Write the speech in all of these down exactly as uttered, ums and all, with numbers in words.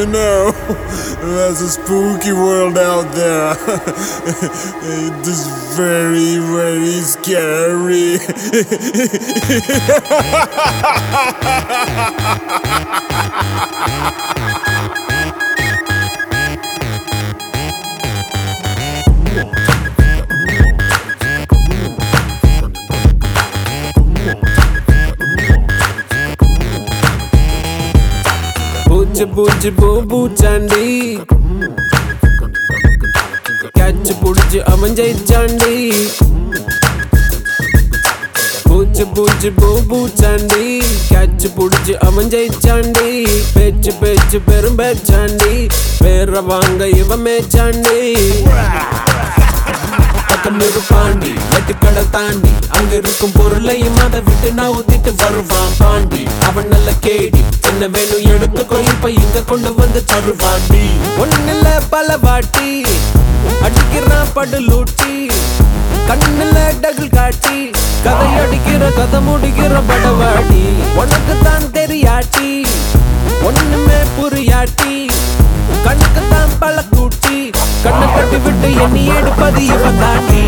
you know, there's a spooky world out there. It is very, very scary. பூச்சி பூச்சி பூ பூச்சாண்டி catch புடிச்சு அவன் ஜெயிச்சாண்டி பூச்சி பூச்சி பூ பூச்சாண்டி கேட்ச் புடிச்சு அவன் ஜெயிச்சாண்டி பேச்சு பேச்சு பெரும் பேச்சாண்டி பேர வாங்க இவன் மேச்சாண்டி பாண்டி எட்டு கடை தாண்டி அங்க இருக்கும் பொருளையும் அதை விட்டு நான் ஊத்திட்டு வருவான் பாண்டி அவன் நல்ல கேடி என்ன வேணும் எடுத்துக்கோ இப்ப இங்க கொண்டு வந்து தருவாண்டி ஒண்ணுல பல வாட்டி அடிக்கிறான் படு லூட்டி கண்ணுல டகுல் காட்டி கதை அடிக்கிற கதை முடிக்கிற படவாடி உனக்கு தான் தெரியாட்டி ஒண்ணுமே புரியாட்டி கண்ணுக்கு தான் பல கூட்டி கண்ணை கட்டி விட்டு எண்ணி எடுப்பது இவன் தாண்டி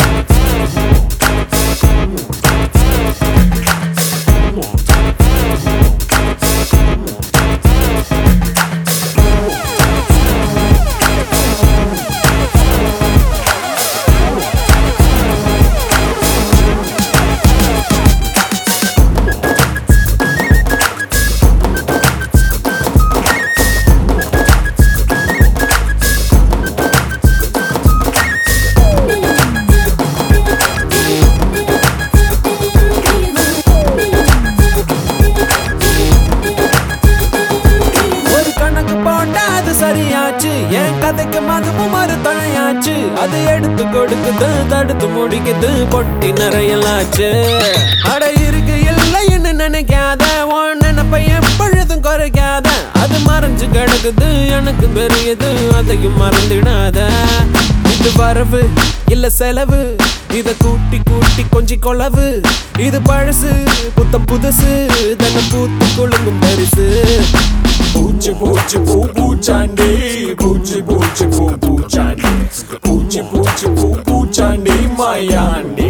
சரியாச்சு என் கதைக்கு மதுவும் ஒரு துணையாச்சு அது எடுத்து கொடுக்குது தடுத்து முடிக்குது பொட்டி நிறையலாச்சு அட இருக்கு இல்லைன்னு நினைக்காத உன் நினைப்பை எப்பொழுதும் குறைக்காத அது மறைஞ்சு கிடக்குது எனக்கு பெரியது அதையும் மறந்துடாத இது வரவு இல்ல செலவு இத கூட்டி கூட்டி கொஞ்சி கொளவு இது பழசு புத்தம் புதுசு தன்னை பூத்து குழுங்கும் பரிசு பூச்சி பூச்சி பூ பூச்சாண்டி பூச்சி பூச்சி பூ பூச்சாண்டி பூச்சி பூச்சி பூ பூச்சாண்டி மாயாண்டி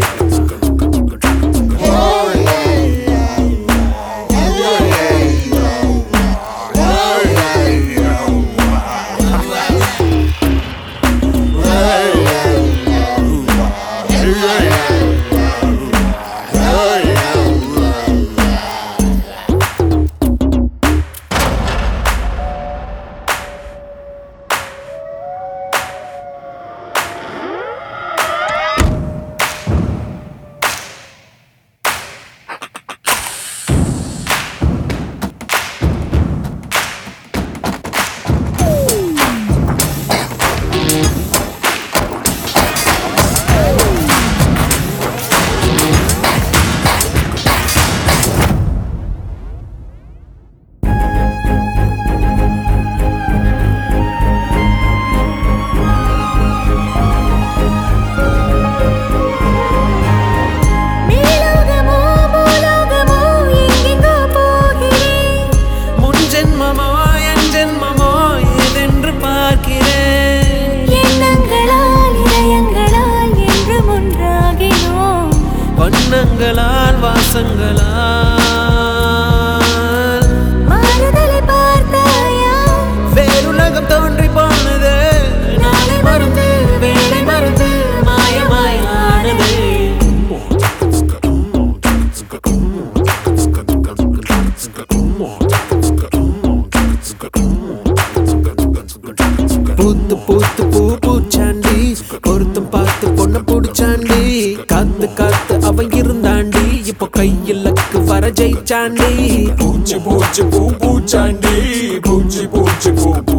வண்ணங்களால் வாசங்களால் மாறுதலை பார்த்தாயா வேறுலகம் தோன்றி போனது நாளை மறந்து வேலை மறந்து மாயமாயானது பூத்து பூத்து பூ பூச்சாண்டி பொருத்தம் பார்த்து பொண்ணு புடிச்சாண்டி காத்து காத்து அவன் இருந்தாண்டி இப்போ கையிலக்கு வர ஜெயிச்சாண்டி பூச்சி பூச்சி பூ பூச்சாண்டி பூச்சி பூச்சி பூ